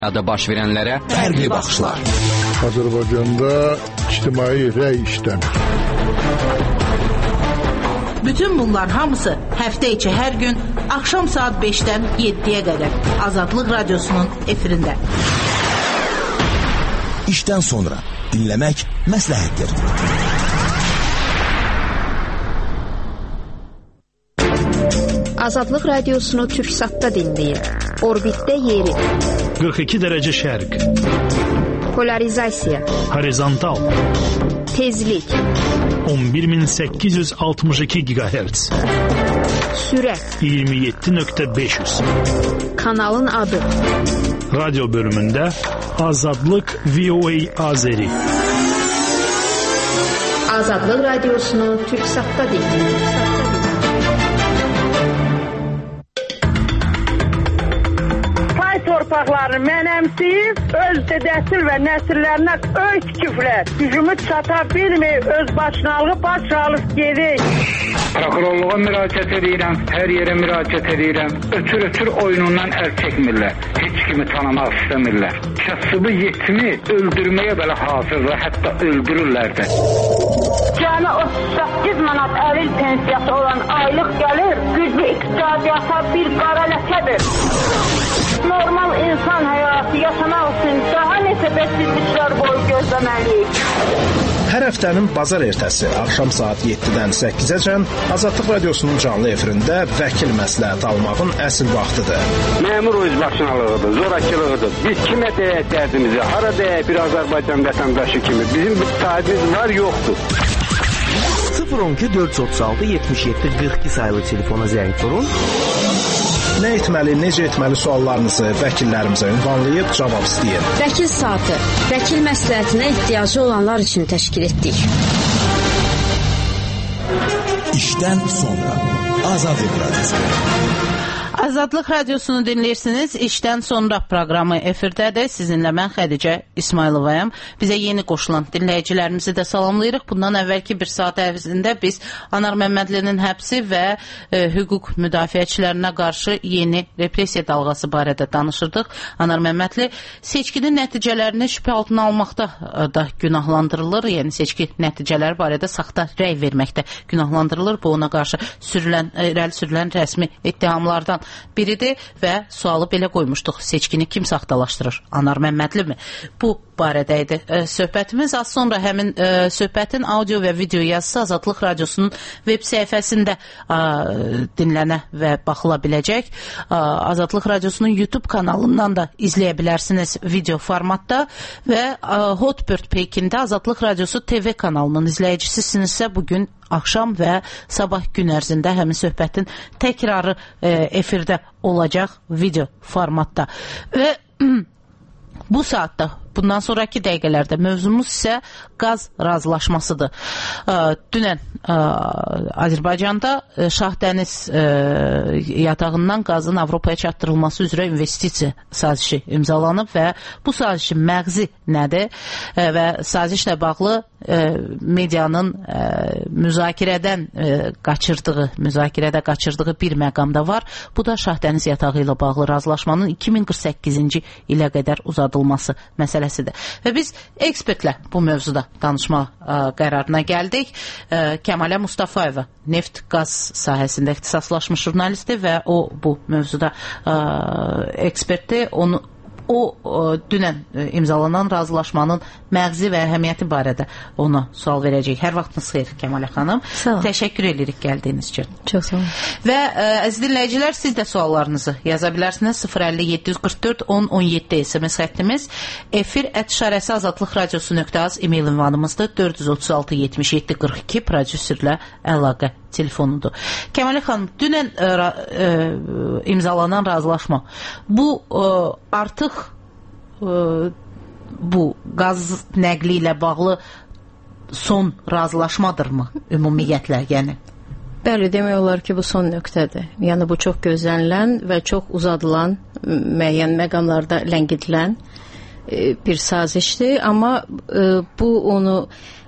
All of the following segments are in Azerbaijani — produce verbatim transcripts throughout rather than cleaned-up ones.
Adı baş verənlərə fərqli baxışlar. Azərbaycanda ictimai rəy işləmir. Bütün bunlar hamısı həftə içi hər gün axşam saat beşdən yeddiyə qədər Azadlıq Radiosunun efirində. İşdən sonra dinləmək məsləhətdir. Azadlıq Radiosunu Türksatda dinləyin. Orbitdə yeri. qırx iki dərəcə şərq. Polarizasiya. Horizontal. Tezlik. on bir min səkkiz yüz altmış iki gigahertz. Sürət. iyirmi yeddi nöqtə beş yüz. Kanalın adı. Radyo bölümündə Azadlıq V O A Azeri. Azadlıq Radiosunu Türksatda dinləyin. Torpaqlarını mənəmsiyib, öz dədəsil və nəsillərinə öz küfrlər, gücümü çata bilməyib, öz başınalığı baş alıb gedir. Prokurorluğa müraciət edirəm, hər yerə müraciət edirəm. Ötür-ötür oyunundan əl çəkmirlər, heç kimi tanımaq istəmirlər. Kasıbı yetimi öldürməyə belə hazırlar, hətta öldürürlər də. Cəmi otuz səkkiz manat əlil pensiyası olan aylıq gəlir, güclü iqtisadiyyata bir qara ləkədir. Normal insan həyatı yaşamaq üçün daha neçə bəsizliklər boyu gözləməliyik. Hər həftənin bazar ertəsi axşam saat yeddidən səkkizəcən Azadlıq Radiosunun canlı efirində vəkil məsləhət almağın əsl vaxtıdır. Məmur özbaşınalığıdır, zorakılığıdır. Biz kimə deyək dərdimizi, hara deyək bir Azərbaycan vətəndaşı kimi. Bizim bir sahibimiz var, yoxdur. sıfır on iki dörd yüz otuz altı yetmiş yeddi qırx iki sayılı telefona zəng vurun. Nə etməli, necə etməli suallarınızı vəkillərimizə ünvanlayıb cavab istəyin. Vəkil saatı, vəkil məsləhətinə ehtiyacı olanlar üçün təşkil etdik. İşdən sonra Azadlıq Radiosu. Azadlıq Radiosunu dinləyirsiniz. İşdən sonra proqramı efirdədir. Sizinlə mən Xədicə İsmayılovayam. Bizə yeni qoşulan dinləyicilərimizi də salamlayırıq. Bundan əvvəlki bir saat ərzində biz Anar Məmmədlinin həbsi və e, hüquq müdafiəçilərinə qarşı yeni repressiya dalğası barədə danışırdıq. Anar Məmmədli seçkinin nəticələrini şübhə altına almaqda da günahlandırılır. Yəni seçki nəticələri barədə saxta rəy verməkdə günahlandırılır. Bu ona qarşı sürülən, irəli sürülən rəsmi ittihamlardan biridir və sualı belə qoymuşduq. Seçkini kim saxtalaşdırır? Anar Məmmədli mi? Bu barədə idi e, söhbətimiz. Az sonra həmin e, söhbətin audio və video yazısı Azadlıq Radiosunun web səhifəsində e, dinlənə və baxıla biləcək. E, Azadlıq Radiosunun YouTube kanalından da izləyə bilərsiniz video formatda və e, Hotbird Pekində Azadlıq Radiosu T V kanalının izləyicisisinizsə bugün axşam və sabah gün ərzində həmin söhbətin təkrarı e, efirdə olacaq video formatda. Və bu saatda, bundan sonraki dəqiqələrdə mövzumuz isə qaz razılaşmasıdır. E, dünən e, Azərbaycanda e, Şahdəniz e, yatağından qazın Avropaya çatdırılması üzrə investisiya sazişi imzalanıb və bu sazişin məğzi nədir e, və sazişlə bağlı e, medianın e, müzakirədən e, qaçırdığı, müzakirədə qaçırdığı bir məqamda var. Bu da Şahdəniz yatağı ilə bağlı razılaşmanın iki min qırx səkkizinci ilə qədər uzadılması məsələsidir. Və biz ekspertlə bu mövzuda danışma ə, qərarına gəldik. Ə, Kəmalə Mustafayeva neft qaz sahəsində ixtisaslaşmış jurnalistdir və o bu mövzuda ə, ekspertdir. Onu O, o dünən imzalanan razılaşmanın məğzi və əhəmiyyəti barədə ona sual verəcək. Hər vaxtınız xeyir Kəmalə xanım. Təşəkkür edirik gəldiyiniz üçün. Çox sağ olun. Və ə, əziz dinləyicilər, siz də suallarınızı yaza bilərsiniz. sıfır əlli yeddi yüz qırx dörd on on yeddi S M S xəttimiz. Efir ət işarəsi azadlıq radiosu nöqtə az e-mail ünvanımızdır. dörd yüz otuz altı yetmiş yeddi qırx iki prodüserlə əlaqə telefonudur. Kəmalə xanım, dünən ə, ə, imzalanan razılaşma bu ə, artıq ə, bu qaz nəqli ilə bağlı son razılaşmadırmı ümumiyyətlə, yəni? Bəli, demək olar ki, bu son nöqtədir. Yəni bu çox gözlənilən və çox uzadılan, müəyyən məqamlarda ləngidilən bir sazişdir, amma bu onu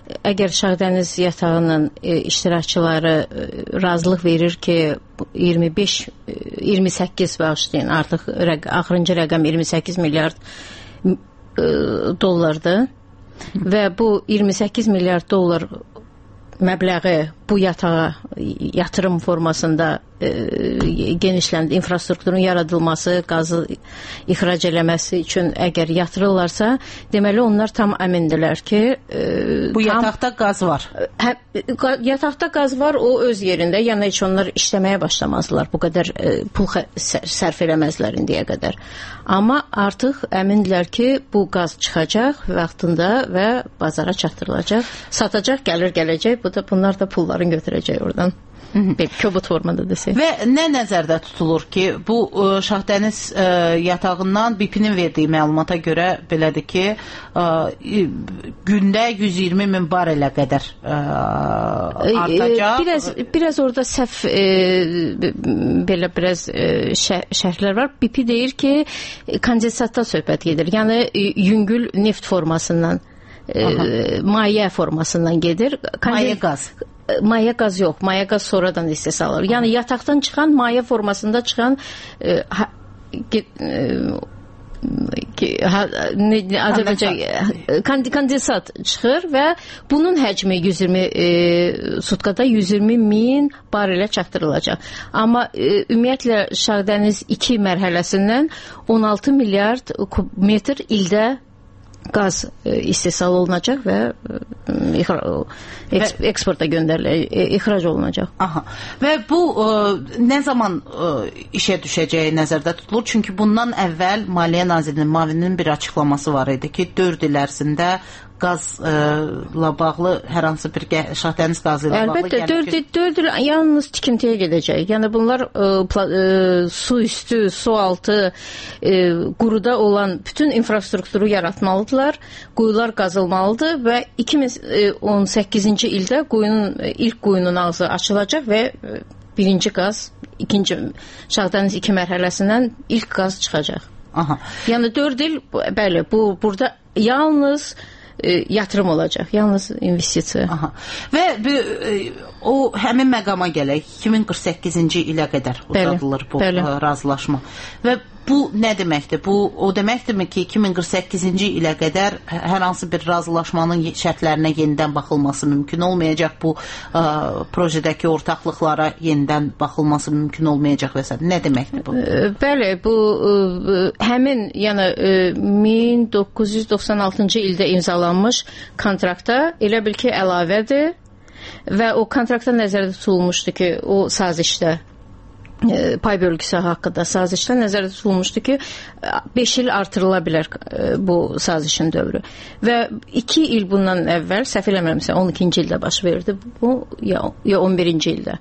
əgər Şahdəniz yatağının e, iştirakçıları e, razılıq verir ki, iyirmi beş iyirmi səkkiz bağışlayın, artıq rəq axırıncı rəqəm iyirmi səkkiz milyard e, dollardır və bu iyirmi səkkiz milyard dollar məbləği bu yatağa yatırım formasında e, genişləndi, infrastrukturun yaradılması, qazı ixrac eləməsi üçün əgər yatırırlarsa, deməli onlar tam əmindirlər ki, e, bu tam, yataqda qaz var. Hə, yataqda qaz var, o öz yerində, yəni heç onlar işləməyə başlamazlar, bu qədər e, pul sərf eləməzlər indiyə qədər. Amma artıq əmindirlər ki, bu qaz çıxacaq vaxtında və bazara çatdırılacaq, satacaq, gəlir gələcək, bu da bunlar da pulların götürəcək oradan. Bir kobud formada desək. Və nə nəzərdə tutulur ki, bu ə, Şahdəniz ə, yatağından B P-nin verdiyi məlumata görə belədir ki, ə, gündə yüz iyirmi min barelə qədər ə, artacaq. Biraz, biraz orada səhv e, belə biraz e, şər şərhlər var. B P deyir ki, kondensatdan söhbət gedir. Yəni yüngül neft formasından, e, maye formasından gedir. Kondes maye qaz. Maya qaz yox, maya qaz sonradan istehsal olur. Yəni yataqdan çıxan maya formasında çıxan e, ha, e, ha, ne, Azərbaycan kondensat çıxır və bunun həcmi yüz iyirmi e, sutkada yüz iyirmi min barelə çatdırılacaq. Amma e, ümumiyyətlə Şahdəniz iki mərhələsindən on altı milyard kubmetr ildə qaz e, istehsal olunacaq və e, eks eksporta göndəriləcək, e, ixrac olunacaq. Aha. Və bu e, nə zaman e, işə düşəcəyi nəzərdə tutulur? Çünki bundan əvvəl Maliyyə Nazirliyinin müavininin bir açıqlaması var idi ki, dörd il ərzində qazla bağlı hər hansı bir Şahdəniz qazı ilə bağlı əlbəttə dörd il yalnız tikintiyə gedəcək. Yəni bunlar e, e, su üstü, su altı e, quruda olan bütün infrastrukturu yaratmalıdırlar. Quyular qazılmalıdır və iki min on səkkizinci ildə quyunun ilk quyunun ağzı açılacaq və birinci qaz, ikinci Şahdəniz iki mərhələsindən ilk qaz çıxacaq. Aha. Yəni dörd il bəli, bu burada yalnız E, yatırım olacaq, yalnız investisiya. Aha. Və bu, e, o həmin məqama gələk, iki min qırx səkkizinci ilə qədər uzadılır bu bəli. razılaşma. Və bu nə deməkdir? Bu o deməkdirmi ki, iki min qırx səkkizinci ilə qədər hər hansı bir razılaşmanın şərtlərinə yenidən baxılması mümkün olmayacaq, bu ə, projedəki ortaqlıqlara yenidən baxılması mümkün olmayacaq və s. Nə deməkdir bu? Bəli, bu ə, həmin yəni ə, min doqquz yüz doxsan altıncı ildə imzalanmış kontraktda elə bil ki, əlavədir və o kontraktda nəzərdə tutulmuşdu ki, o sazişdə pay bölgüsü haqqında sazişdə nəzərdə tutulmuşdu ki, beş il artırıla bilər bu sazişin dövrü. Və iki il bundan əvvəl, səhv eləmirəmsə, on ikinci ildə baş verdi bu, ya, ya on birinci ildə.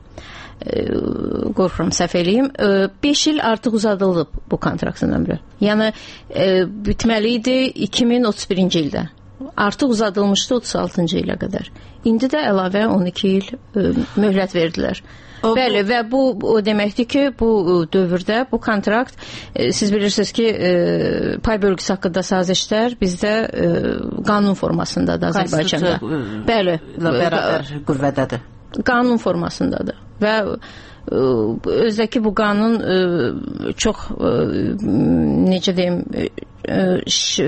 Qorxuram, səhv eləyim. beş il artıq uzadıldı bu kontraktın ömrü. Yəni, bitməli idi iki min otuz birinci ildə. Artıq uzadılmışdı otuz altıncı ilə qədər. İndi də əlavə on iki il möhlət verdilər. O, Bəli, və bu o deməkdir ki, bu dövrdə bu kontrakt, e, siz bilirsiniz ki, e, pay bölgüsü haqqında sazişlər bizdə e, qanun formasındadır Azərbaycanda. Bəli, bərabər qüvvədədir. Qanun formasındadır və e, özdəki bu qanun e, çox e, necə deyim e, ş,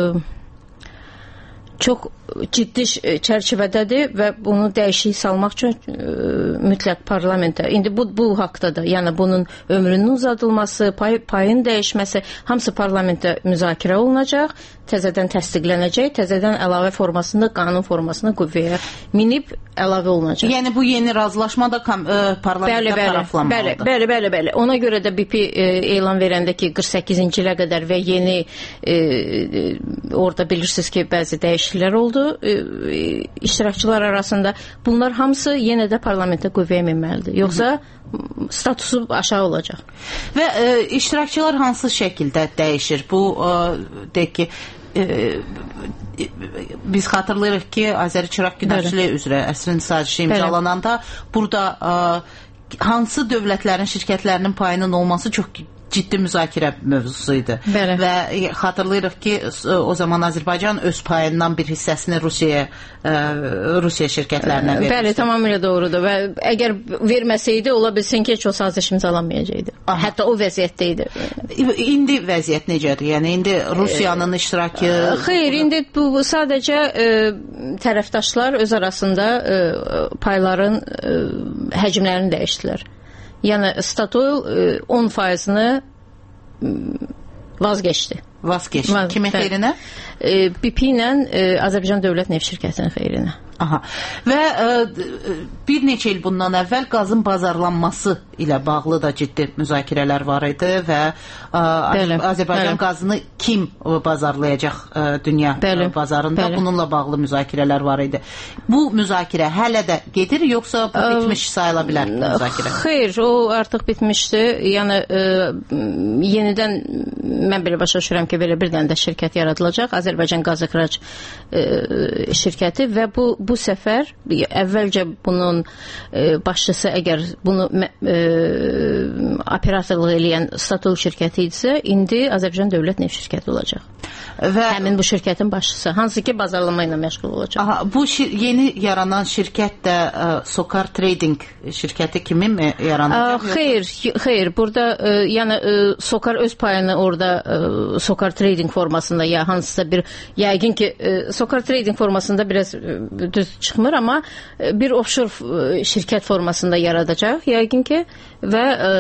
e, çox ciddi çərçivədədir və bunu dəyişik salmaq üçün ə, mütləq parlamentə. İndi bu bu haqqda da, yəni bunun ömrünün uzadılması, pay, payın dəyişməsi hamısı parlamentdə müzakirə olunacaq, təzədən təsdiqlənəcək, təzədən əlavə formasında, qanun formasında qüvvəyə minib əlavə olunacaq. Yəni bu yeni razılaşma da ə, parlamentdə tərəflanmalıdır. Bəli, bəli, bəli, bəli. Ona görə də B P e, elan verəndə ki, qırx səkkizinci ilə qədər və yeni e, orada bilirsiniz ki, bəzi dəyişikliklər oldu iştirakçılar arasında. Bunlar hamısı yenə də parlamentə qüvvəyə minməlidir. Yoxsa statusu aşağı olacaq. Və e, iştirakçılar hansı şəkildə dəyişir? Bu e, deyək ki, e, biz xatırlayırıq ki, Azəri-Çıraq güdərçiliyi üzrə əsrin sazişi imzalananda burada e, hansı dövlətlərin şirkətlərinin payının olması çox ciddi müzakirə mövzusu idi. Bəli. Və xatırlayırıq ki, o zaman Azərbaycan öz payından bir hissəsini Rusiyaya, Rusiya şirkətlərinə vermişdi. Bəli, tamamilə doğrudur və əgər verməsəydi, ola bilsin ki, heç o saziş imzalanmayacaqdı. Hətta o vəziyyətdə idi. İndi vəziyyət necədir? Yəni indi Rusiyanın iştirakı... Xeyr, indi bu sadəcə ə, tərəfdaşlar öz arasında ə, payların ə, həcmlərini dəyişdilər. Yəni Statoil on faizini vazgeçdi. Vazgeçdi. Vaz, Kimin xeyrinə? B P ilə Azərbaycan Dövlət Neft Şirkətinin xeyrinə. Aha. Və ə, bir neçə il bundan əvvəl qazın bazarlanması ilə bağlı da ciddi müzakirələr var idi və ə, bəli, Azərbaycan bəli. qazını kim bazarlayacaq ə, dünya bəli, bazarında bəli. bununla bağlı müzakirələr var idi. Bu müzakirə hələ də gedir, yoxsa bu bitmiş sayıla bilər bu müzakirə? Xeyr, o artıq bitmişdi. Yəni ə, yenidən mən belə başa düşürəm ki, belə bir dənə də şirkət yaradılacaq. Azərbaycan Qaz İxrac ə, şirkəti və bu bu səfər əvvəlcə bunun e, başçısı əgər bunu e, operatorluq eləyən Statoil şirkəti idisə, indi Azərbaycan Dövlət Neft şirkəti olacaq. Və həmin bu şirkətin başçısı, hansı ki bazarlama ilə məşğul olacaq. Aha, bu şir yeni yaranan şirkət də ə, Sokar Trading şirkəti kimin mi yaranacaq? Ə, xeyr, xeyr. Burada ə, yəni ə, Sokar öz payını orada ə, Sokar Trading formasında ya hansısa bir yəqin ki ə, Sokar Trading formasında biraz ə, düz çıxmır, amma ə, bir offshore ə, şirkət formasında yaradacaq yəqin ki və ə,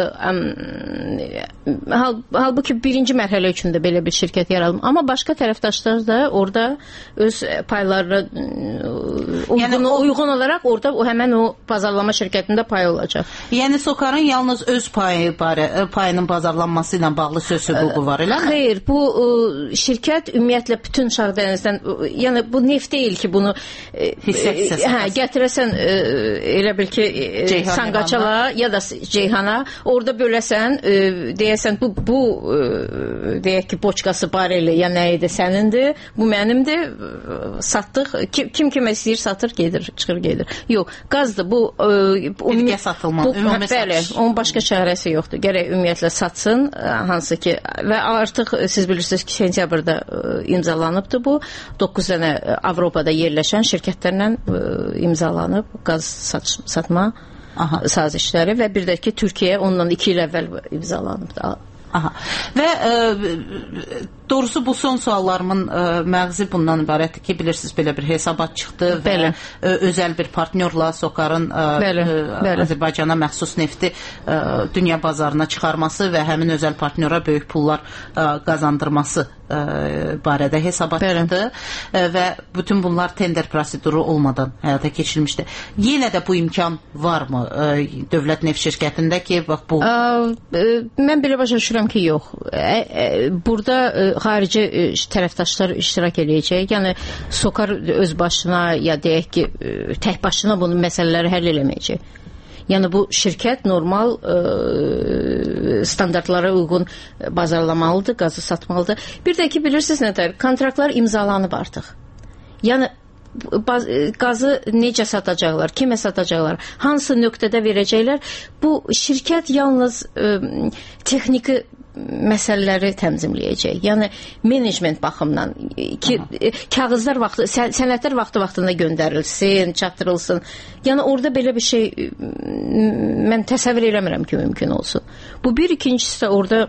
ə, hal, halbuki birinci mərhələ üçün də belə bir şirkət yaradılır. Amma başqa tərəfdaşlar da orada öz paylarına uyğun, yəni o, uyğun olaraq orada o həmən o bazarlama şirkətində pay olacaq. Yəni Sokarın yalnız öz payı barə, payının bazarlanması ilə bağlı söz hüququ var, eləmi? Xeyr, bu ə, şirkət ümumiyyətlə bütün Şarq dənizdən, yəni bu neft deyil ki, bunu hissə hissəsi. Hə, gətirəsən ə, elə bil ki ə, Sanqaçala ya da Ceyhana, orada böləsən, ə, deyəsən bu bu ə, deyək ki, boçkası bareli ya nə idi sənindir, bu mənimdir, satdıq, kim, kim kimə istəyir satır, gedir, çıxır, gedir. Yox, qazdır, bu birgə satılma, ümumi satış. Onun başqa çarəsi yoxdur. Gərək ümumiyyətlə satsın, hansı ki, və artıq siz bilirsiniz ki, sentyabrda imzalanıbdır bu, doqquz dənə Avropada yerləşən şirkətlərlə imzalanıb qaz sat satma Aha. sazişləri və bir də ki, Türkiyə ondan iki il əvvəl imzalanıbdır. Aha. Və ə, doğrusu bu son suallarımın ə, məğzi bundan ibarətdir ki, bilirsiniz belə bir hesabat çıxdı bəli. və ə, özəl bir partnyorla Sokarın ə, bəli, bəli. Azərbaycana məxsus nefti ə, dünya bazarına çıxarması və həmin özəl partnyora böyük pullar ə, qazandırması ə, barədə hesabat bəli. çıxdı ə, və bütün bunlar tender proseduru olmadan həyata keçirilmişdi. Yenə də bu imkan varmı ə, dövlət neft şirkətində ki, bax bu... Ə, ə, mən belə başa düşürəm ki, yox. Ə, ə, burada ə, xarici ə, tərəfdaşlar iştirak edəcək. Yəni Sokar öz başına ya deyək ki, ə, tək başına bunu məsələləri həll eləməyəcək. Yəni bu şirkət normal ə, standartlara uyğun bazarlamalıdır, qazı satmalıdır. Bir də ki, bilirsiniz nədir? Kontraktlar imzalanıb artıq. Yəni Baz, qazı necə satacaqlar, kimə satacaqlar, hansı nöqtədə verəcəklər, bu şirkət yalnız ə, texniki məsələləri təmzimləyəcək. Yəni menecment baxımından ki, ə, kağızlar vaxtı, sə, sənədlər vaxtı-vaxtında göndərilsin, çatdırılsın. Yəni orada belə bir şey ə, mən təsəvvür eləmirəm ki, mümkün olsun. Bu bir, ikincisi də orada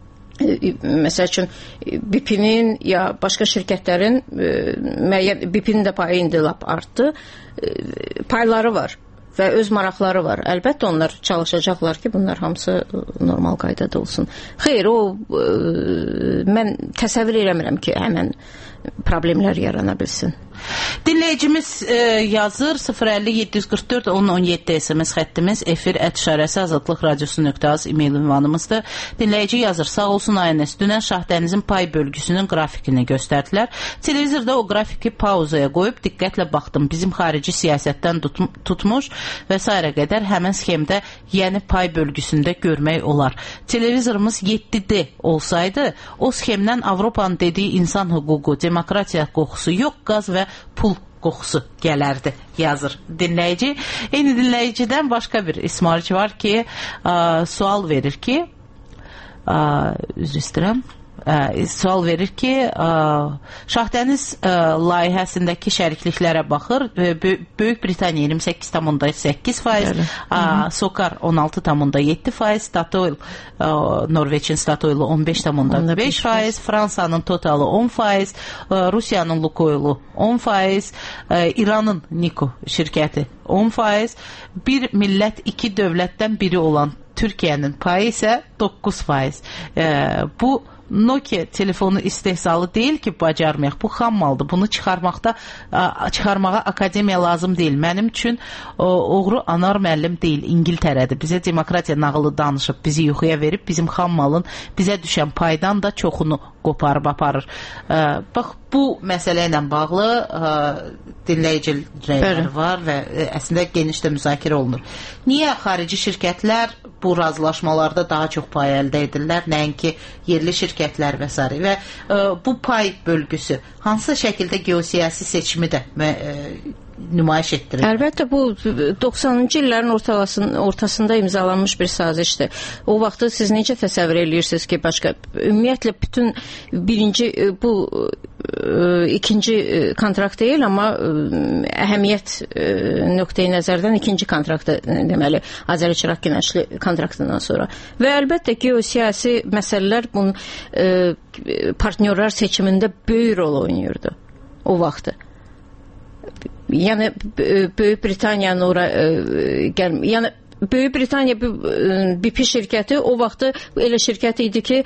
məsəl üçün B P-nin ya başqa şirkətlərin müəyyən B P-nin də payı indi lap artdı. Payları var və öz maraqları var. Əlbəttə onlar çalışacaqlar ki, bunlar hamısı normal qaydada olsun. Xeyr, o mən təsəvvür eləmirəm ki, həmən problemlər yarana bilsin. Dinləyicimiz e, yazır sıfır əlli yeddi yüz qırx dörd on on yeddi S M S xəttimiz efir ət işarəsi azadlıq radiosu nöqtə az e-mail ünvanımızdır. Dinləyici yazır, sağ olsun A N S, dünən Şahdənizin pay bölgüsünün qrafikini göstərdilər. Televizorda o grafiki pauzaya qoyub diqqətlə baxdım. Bizim xarici siyasətdən tutm tutmuş və s. qədər həmin sxemdə yəni pay bölgüsündə görmək olar. Televizorumuz yeddi D olsaydı, o sxemdən Avropanın dediyi insan hüququ, demokratiya qoxusu yox, qaz və pul qoxusu gələrdi, yazır dinləyici. Eyni dinləyicidən başqa bir ismarıcı var ki, ə, sual verir ki, üzr istəyirəm. Ə, sual verir ki, ə, Şahdəniz ə, layihəsindəki şərikliklərə baxır. Böyük Britaniya iyirmi səkkiz tam səkkiz faiz, ə, Sokar on altı tam yeddi faiz, Statoil, ə, Norveçin Statoil'u on beş tam beş faiz, Fransanın Total'ı on faiz, ə, Rusiyanın Lukoil'u on faiz, ə, İranın Niko şirkəti on faiz, bir millət iki dövlətdən biri olan Türkiyənin payı isə doqquz faiz. Ə, bu Nokia telefonu istehsalı deyil ki, bacarmayaq. Bu xam maldır. Bunu çıxarmaqda, çıxarmağa akademiya lazım deyil. Mənim üçün o, oğru Anar müəllim deyil, İngiltərədir. Bizə demokratiya nağılı danışıb, bizi yuxuya verib, bizim xam malın bizə düşən paydan da çoxunu qoparıb aparır. Ə, bax, bu məsələ ilə bağlı ə, dinləyici rəyləri var və ə, əslində geniş də müzakirə olunur. Niyə xarici şirkətlər bu razılaşmalarda daha çox pay əldə edirlər, nəinki yerli şirkətlər və s. və ə, bu pay bölgüsü hansı şəkildə geosiyasi seçimi də ə, nümayiş etdirir? Əlbəttə, bu doxsanıncı illərin ortasında, ortasında imzalanmış bir sazişdir. O vaxtı siz necə təsəvvür edirsiniz ki, başqa, ümumiyyətlə bütün birinci, bu ikinci kontrakt deyil, amma əhəmiyyət nöqteyi nəzərdən ikinci kontraktı, deməli, Azərbaycan Günəşli kontraktından sonra. Və əlbəttə, geosiyasi məsələlər bunun partnyorlar seçimində böyük rol oynayırdı o vaxtı. Yəni Böyük Britaniyanın ora gəl, yəni Böyük Britaniya B P şirkəti o vaxtı elə şirkət idi ki,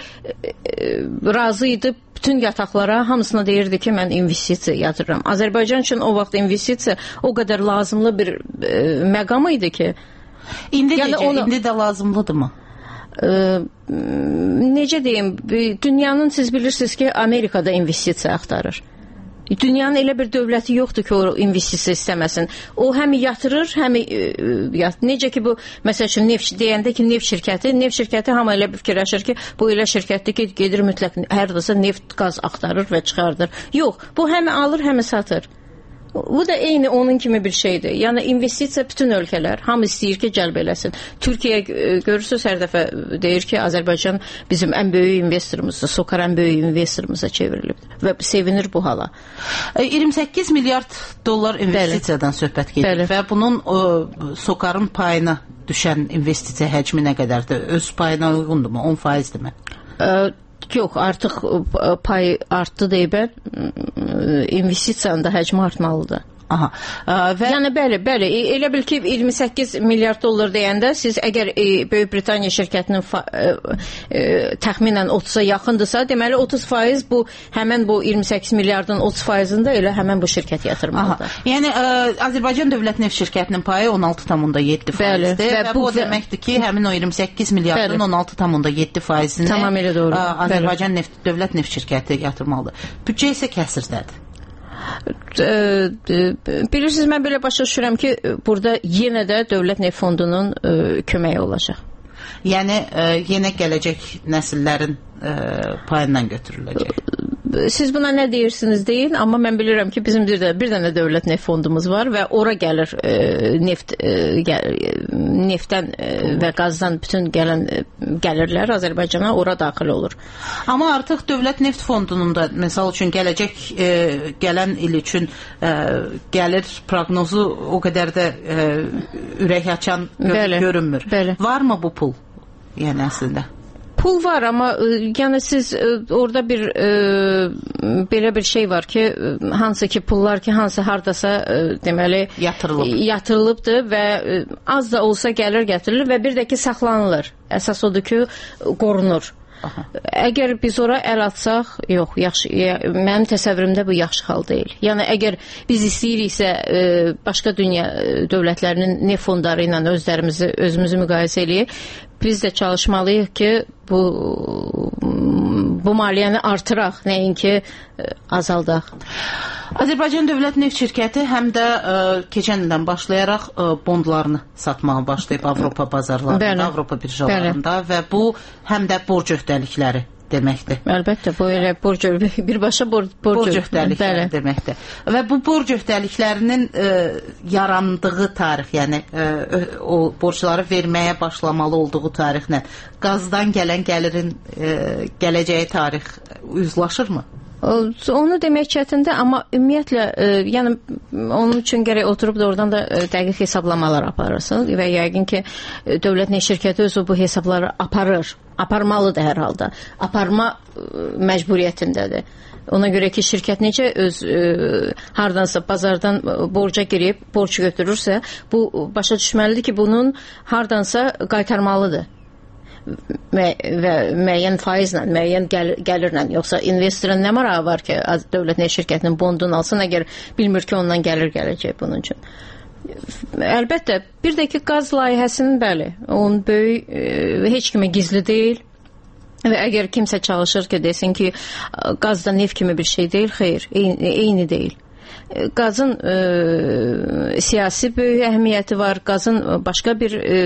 razı idi bütün yataqlara, hamısına deyirdi ki, mən investisiya yatırıram. Azərbaycan üçün o vaxt investisiya o qədər lazımlı bir məqam idi ki, indi yəni necə, onu... indi də lazımlıdırmı? Ə, necə deyim, dünyanın siz bilirsiniz ki, Amerikada investisiya axtarır. Dünyanın elə bir dövləti yoxdur ki, o investisiya istəməsin. O həm yatırır, həm yat. Necə ki, bu məsəl üçün neft deyəndə ki, neft şirkəti, neft şirkəti hamı elə fikirləşir ki, bu elə şirkətdir ki, gedir mütləq hərdəsə neft, qaz axtarır və çıxardır. Yox, bu həm alır, həm satır. Bu da eyni onun kimi bir şeydir. Yəni investisiya bütün ölkələr hamı istəyir ki, cəlb eləsin. Türkiyə görürsünüz hər dəfə deyir ki, Azərbaycan bizim ən böyük investorumuzdur, Sokar ən böyük investorumuza çevrilib və sevinir bu hala. iyirmi səkkiz milyard dollar investisiyadan Bəli. söhbət gedir Bəli. və bunun o, Sokarın payına düşən investisiya həcmi nə qədərdir? Öz payına uyğundurmu? on faizdirmi? Ə Yox, artıq pay artdı deyibən, investisiyanın da həcmi artmalıdır. Aha. Və... Yəni bəli, bəli, elə bil ki iyirmi səkkiz milyard dollar deyəndə siz əgər e, Böyük Britaniya şirkətinin fa, e, e, təxminən otuza yaxındırsa, deməli otuz faiz bu həmən bu iyirmi səkkiz milyardın otuz faizində elə həmən bu şirkət yatırmalıdır. Aha. Yəni ə, Azərbaycan Dövlət Neft şirkətinin payı on altı tam yeddi faizdir və, və bu o deməkdir ki, həmin o iyirmi səkkiz milyardın bəli. on altı tam yeddi faizini tamamilə doğru. Ə, Azərbaycan Neft, Dövlət Neft şirkəti yatırmalıdır. Büdcə isə kəsirdədir. Bilirsiniz, mən belə başa düşürəm ki, burada yenə də Dövlət Neft Fondunun ə, köməyi olacaq. Yəni ə, yenə gələcək nəsillərin ə, payından götürüləcək. Siz buna nə deyirsiniz deyin, amma mən bilirəm ki, bizim bir, də, bir dənə Dövlət Neft Fondumuz var və ora gəlir e, neft, e, gəl, neftdən e, və qazdan bütün gələn e, gəlirlər Azərbaycana ora daxil olur. Amma artıq Dövlət Neft Fondunun da, məsəl üçün, gələcək e, gələn il üçün e, gəlir proqnozu o qədər də e, ürək açan gör bəli, görünmür. Bəli. Varmı bu pul? Yəni əslində? Pul var, amma yəni siz orada bir e, belə bir şey var ki, hansı ki pullar ki, hansı hardasa e, deməli yatırılıb. yatırılıbdır və e, az da olsa gəlir gətirilir və bir də ki saxlanılır. Əsas odur ki, qorunur. Aha. Əgər biz ora əl atsaq, yox, yaxşı, mənim təsəvvürümdə bu yaxşı hal deyil. Yəni əgər biz istəyiriksə e, başqa dünya dövlətlərinin neft fondları ilə özlərimizi, özümüzü müqayisə eləyək, biz də çalışmalıyıq ki, bu bu maliyyəni artıraq, nəinki azaldaq. Azərbaycan Dövlət Neft şirkəti həm də ə, keçən ildən başlayaraq ə, bondlarını satmağa başlayıb Avropa bazarlarında, Bəli. Avropa birjalarında Bəli. və bu həm də borc öhdəlikləri deməkdir. Əlbəttə, bu elə borc birbaşa borc, borc, borc öhdəlikləri deməkdir. Və bu borc öhdəliklərinin e, yarandığı tarix, yəni e, o borcları verməyə başlamalı olduğu tarixlə qazdan gələn gəlirin e, gələcəyi tarix uzlaşırmı? Onu demək çətindir, amma ümumiyyətlə, e, yəni onun üçün gərək oturub da oradan da e, dəqiq hesablamalar aparırsın və yəqin ki, e, dövlət nə şirkəti özü bu hesabları aparır, aparmalıdır hər halda, aparma e, məcburiyyətindədir. Ona görə ki, şirkət necə öz e, hardansa bazardan borca girib, borc götürürsə, bu başa düşməlidir ki, bunun hardansa qaytarmalıdır. Və, və müəyyən faizlə, müəyyən gəlir, gəlirlə, yoxsa investorun nə marağı var ki, dövlət nə şirkətinin bondunu alsın, əgər bilmir ki, ondan gəlir gələcək bunun üçün. Əlbəttə, bir də ki, qaz layihəsinin, bəli, onun böyük, e, heç kimə gizli deyil və əgər kimsə çalışır ki, desin ki, qaz da neft kimi bir şey deyil, xeyr, eyni, eyni deyil. Qazın e, siyasi böyük əhəmiyyəti var, qazın başqa bir e,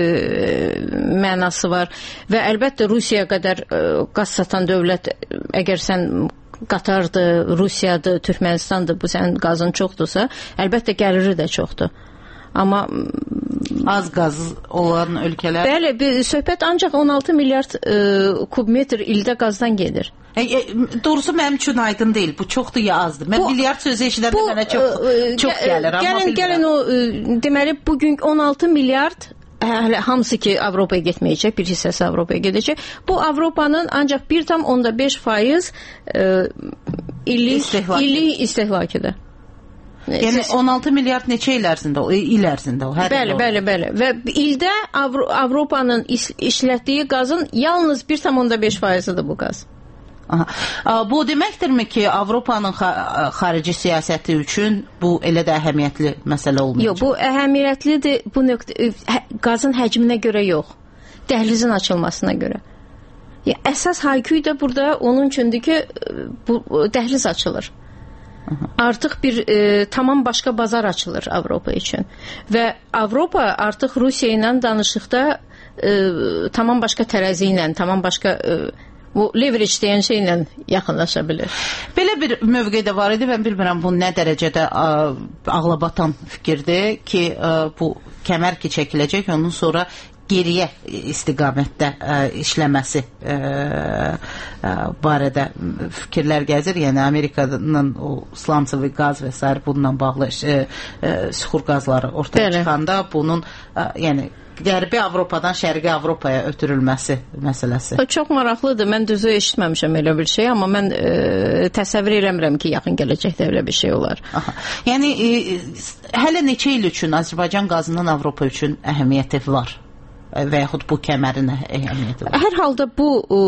mənası var və əlbəttə Rusiya qədər e, qaz satan dövlət, əgər sən Qatardır, Rusiyadır, Türkmenistandır, bu sənin qazın çoxdursa, əlbəttə gəliri də çoxdur. Amma az qaz olan ölkələr... Bəli, bir söhbət ancaq on altı milyard e, kubmetr ildə qazdan gedir. E, e, doğrusu mənim üçün aydın deyil. Bu çoxdur ya azdır. Mən bu, milyard sözü eşidəndə mənə çox, e, çox gəlir. Amma gəlin, gəlin o, e, deməli, bugün on altı milyard, hələ hamısı ki Avropaya getməyəcək, bir hissəsi Avropaya gedəcək. Bu Avropanın ancaq bir tam onda beş faiz e, illik istehlak. illik istehlakıdır. Yəni on altı milyard neçə il ərzində o, il ərzində o, hər bəli, il o. Bəli, bəli. Və ildə Avro Avropanın iş işlətdiyi qazın yalnız bir tam onda beş faizidir bu qaz. Aha. Bu deməkdirmi ki, Avropanın xarici siyasəti üçün bu elə də əhəmiyyətli məsələ olmayacaq? Yox, bu əhəmiyyətlidir, bu nöqtə, qazın həcminə görə yox, dəhlizin açılmasına görə. Ya, əsas hayküy də burada onun üçündür ki, bu dəhliz açılır. Artıq bir e, tamam başqa bazar açılır Avropa üçün və Avropa artıq Rusiya ilə danışıqda e, tamam başqa tərəzi ilə, tamam başqa e, bu leverage deyən şeylə yaxınlaşa bilir. Belə bir mövqedə var idi, mən bilmirəm bu nə dərəcədə ə, ağlabatan fikirdir ki, ə, bu kəmər ki çəkiləcək, ondan sonra geriyə istiqamətdə ə, işləməsi ə, ə, barədə fikirlər gəzir. Yəni Amerikanın o slançıvi qaz və s. bununla bağlı ə, ə, süxur qazları ortaya Bəli. çıxanda bunun ə, yəni Qərbi Avropadan Şərqi Avropaya ötürülməsi məsələsi. O çox maraqlıdır. Mən düzü eşitməmişəm elə bir şey, amma mən e, təsəvvür eləmirəm ki, yaxın gələcəkdə elə bir şey olar. Aha. Yəni e, hələ neçə il üçün Azərbaycan qazının Avropa üçün əhəmiyyəti var? Və yaxud bu kəmərin əhəmiyyəti var? Hər halda bu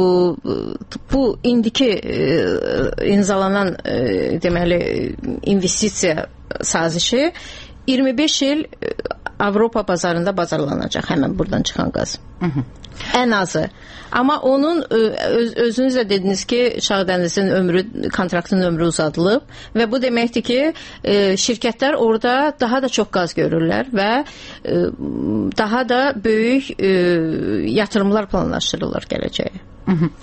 bu indiki imzalanan deməli investisiya sazişi iyirmi beş il Avropa bazarında bazarlanacaq həmin buradan çıxan qaz. Hı -hı. Ən azı. Amma onun öz, özünüz də dediniz ki, Şağdənizin ömrü, kontraktın ömrü uzadılıb və bu deməkdir ki, e, şirkətlər orada daha da çox qaz görürlər və e, daha da böyük e, yatırımlar planlaşdırılır gələcəyə. Hı -hı.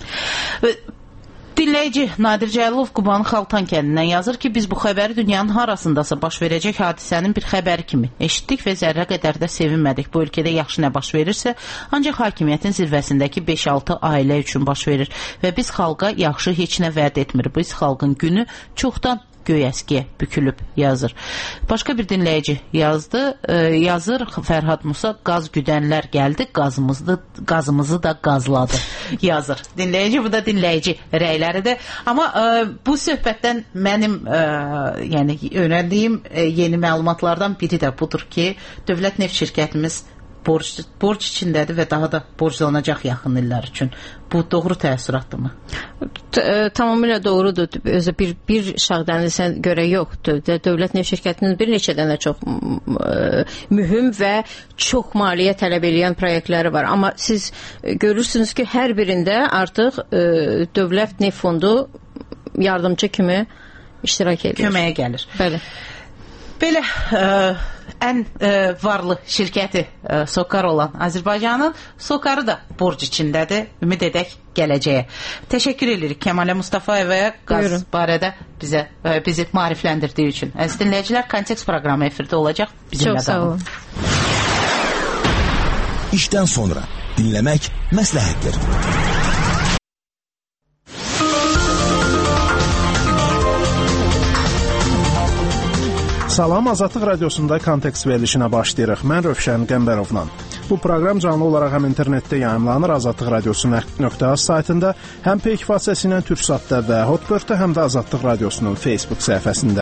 Dinləyici Nadir Cəlilov Qubanın Xaltan kəndindən yazır ki, biz bu xəbəri dünyanın harasındasa baş verəcək hadisənin bir xəbəri kimi eşitdik və zərrə qədər də sevinmədik. Bu ölkədə yaxşı nə baş verirsə, ancaq hakimiyyətin zirvəsindəki beş altı ailə üçün baş verir və biz xalqa yaxşı heç nə vəd etmir. Biz xalqın günü çoxdan göy əskiyə bükülüb, yazır. Başqa bir dinləyici yazdı, e, yazır Fərhad Musa, qaz güdənlər gəldi, qazımızı, qazımızı da qazladı, yazır. Dinləyici, bu da dinləyici rəyləridir. Amma e, bu söhbətdən mənim e, yəni öyrəndiyim e, yeni məlumatlardan biri də budur ki, Dövlət Neft şirkətimiz borc, borc içindədir və daha da borclanacaq yaxın illər üçün. Bu doğru təəssüratdırmı? Tamamilə doğrudur. Özü bir, bir Şağdənizə görə yoxdur. Dövlət Neft şirkətinin bir neçə dənə çox ə, mühüm və çox maliyyə tələb edən proyektləri var. Amma siz görürsünüz ki, hər birində artıq ə, Dövlət Neft Fondu yardımcı kimi iştirak edir. Köməyə gəlir. Bəli. Belə ə, ən ə, varlı şirkəti ə, SOCAR olan Azərbaycanın SOCAR-ı da borc içindədir. Ümid edək gələcəyə. Təşəkkür edirik Kəmalə Mustafayevaya qaz Buyurun. barədə bizə ə, bizi maarifləndirdiyi üçün. Əziz dinləyicilər, Kontekst proqramı efirdə olacaq. Bizimlə Çox sağ olun. İşdən sonra dinləmək məsləhətdir. Salam, Azadlıq Radiosunda Kontekst verilişinə başlayırıq. Mən Rövşən Qəmbərovla. Bu proqram canlı olaraq həm internetdə yayımlanır, azadlıq radiosu nöqtə az saytında, həm Peyk vasitəsilə Türksatda və Hotbird-də, həm də Azadlıq Radiosunun Facebook səhifəsində.